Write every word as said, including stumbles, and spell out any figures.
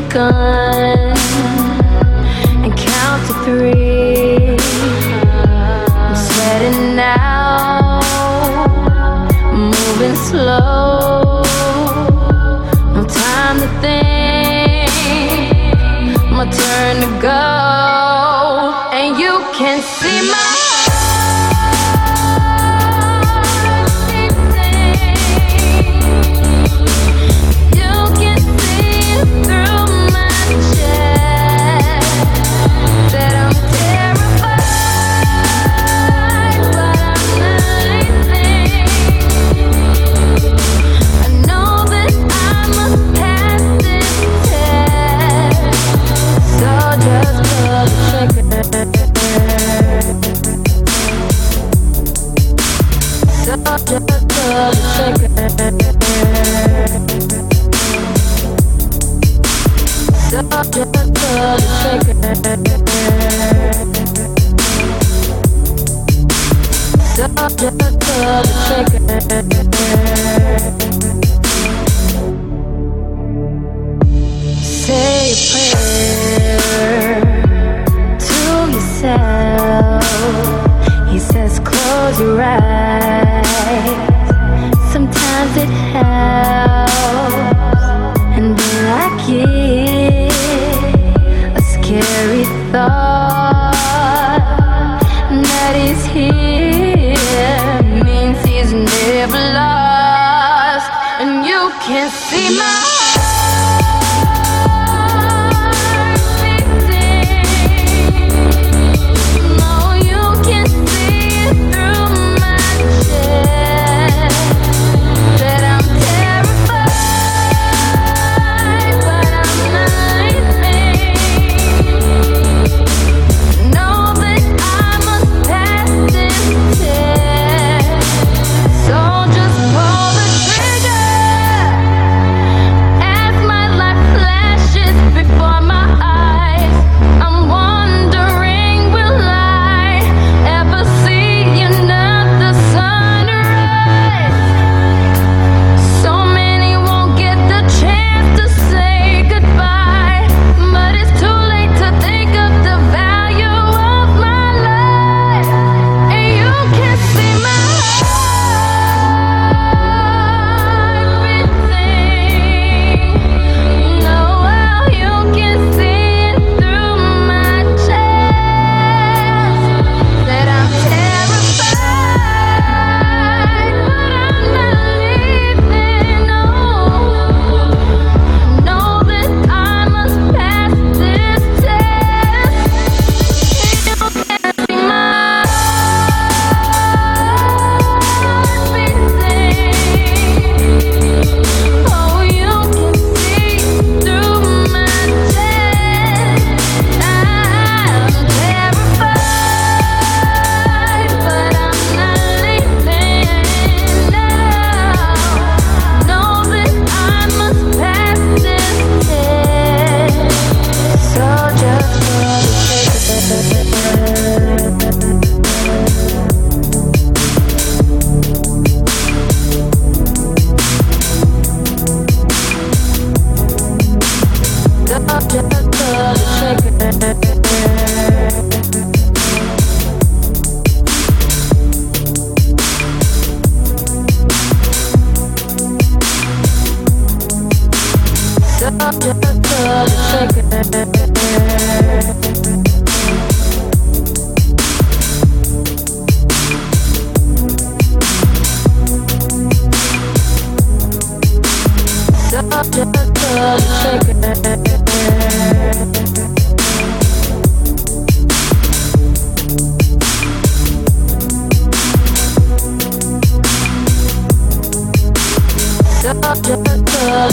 gun and count to three. I'm sweating now, moving slow. No time to think, my turn to go. And you can see my say a prayer to yourself. He says close your eyes, sometimes it helps. And then I get a scary thought that he's here means he's never lost. And you can see my just